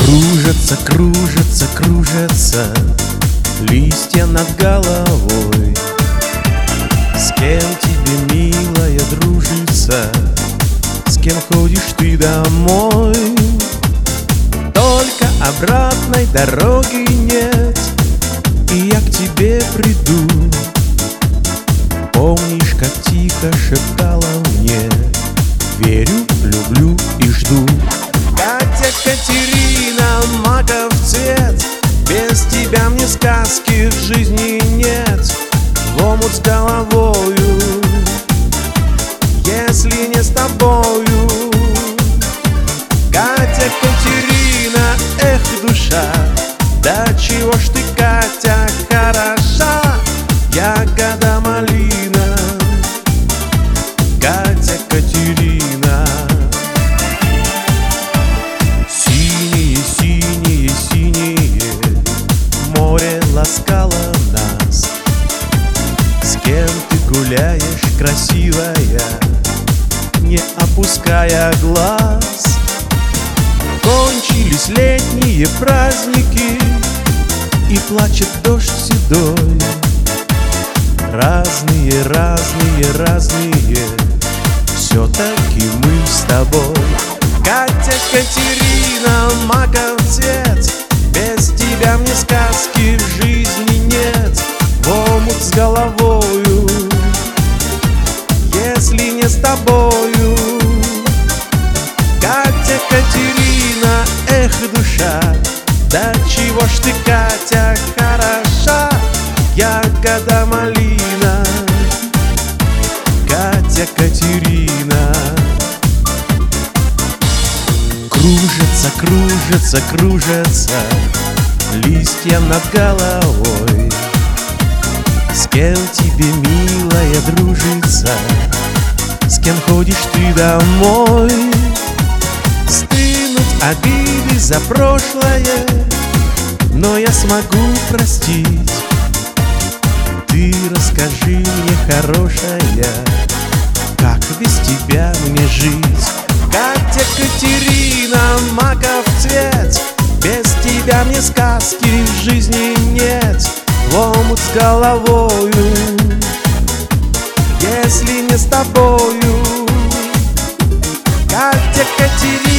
Кружатся, кружатся, кружатся листья над головой. С кем тебе, милая, дружится? С кем ходишь ты домой? Только обратной дороги нет, и я к тебе приду. Помнишь, как тихо шептала мне: верю, люблю и жду. Катя, Катерина, маков цвет, без тебя мне сказки в жизни нет. В омут с головою, если не с тобою. Катя, Катерина, эх, душа, да чего ж ты, Катя, хороша, ягода малина. Катя, Катерина. Синие, синие, синие море ласкало нас. С кем ты гуляешь, красивая, не опуская глаз? Кончились летние праздники, и плачет дождь седой. Разные, разные, разные, все-таки мы с тобой. Катя, Катерина, маков цвет, без тебя мне сказки в жизни нет. В омут с головою, если не с тобою. Катя, Катерина, эх, душа, да чего ж ты, Катя, хороша, ягода малина. Катя, Катерина. Кружатся, кружатся, кружатся листья над головой. С кем тебе, милая, дружится? С кем ходишь ты домой? Стынуть обиды за прошлое, но я смогу простить. Ты расскажи мне, хорошая, как без тебя мне жить? Катя, Катерина, маков цвет, без тебя мне сказки в жизни нет. В омут с головою, если не с тобою. Катя, Катерина.